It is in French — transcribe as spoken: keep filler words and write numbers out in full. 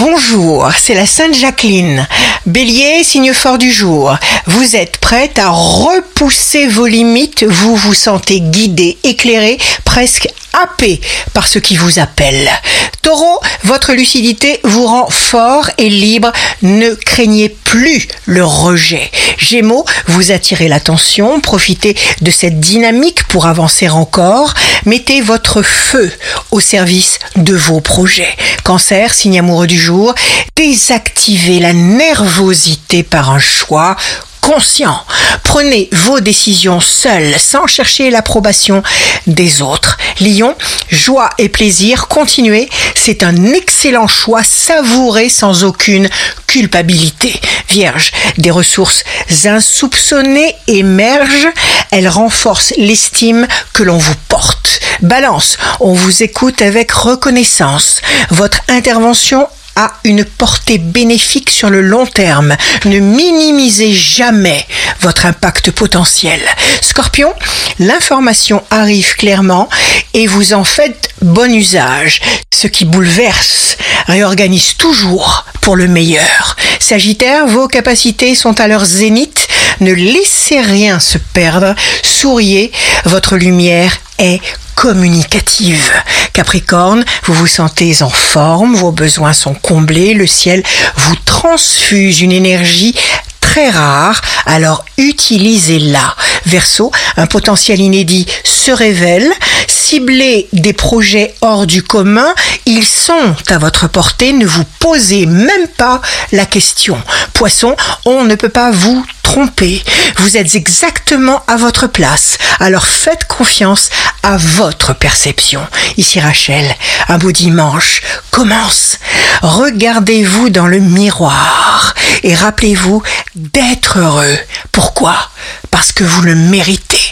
Bonjour, c'est la Sainte Jacqueline. Bélier, signe fort du jour. Vous êtes prête à repousser vos limites, vous vous sentez guidé, éclairé, presque happé par ce qui vous appelle. Taureau, votre lucidité vous rend fort et libre, ne craignez plus le rejet. Gémeaux, vous attirez l'attention, profitez de cette dynamique pour avancer encore, mettez votre feu au service de vos projets. Cancer, signe amoureux du jour, désactivez la nervosité par un choix conscient. Prenez vos décisions seuls, sans chercher l'approbation des autres. Lion, joie et plaisir, continuez. C'est un excellent choix, savourez sans aucune culpabilité. Vierge, des ressources insoupçonnées émergent. Elles renforcent l'estime que l'on vous porte. Balance, on vous écoute avec reconnaissance. Votre intervention a une portée bénéfique sur le long terme. Ne minimisez jamais votre impact potentiel. Scorpion, l'information arrive clairement et vous en faites bon usage. Ce qui bouleverse réorganise toujours pour le meilleur. Sagittaire, vos capacités sont à leur zénith. Ne laissez rien se perdre. Souriez, votre lumière est communicative. Capricorne, vous vous sentez en forme, vos besoins sont comblés, le ciel vous transfuse une énergie très rare, alors utilisez-la. Verseau, un potentiel inédit se révèle, ciblez des projets hors du commun, ils sont à votre portée, ne vous posez même pas la question. Poisson, on ne peut pas vous tromper, vous êtes exactement à votre place, alors faites confiance à votre perception. Ici Rachel, un beau dimanche commence. Regardez-vous dans le miroir et rappelez-vous d'être heureux. Pourquoi ? Parce que vous le méritez.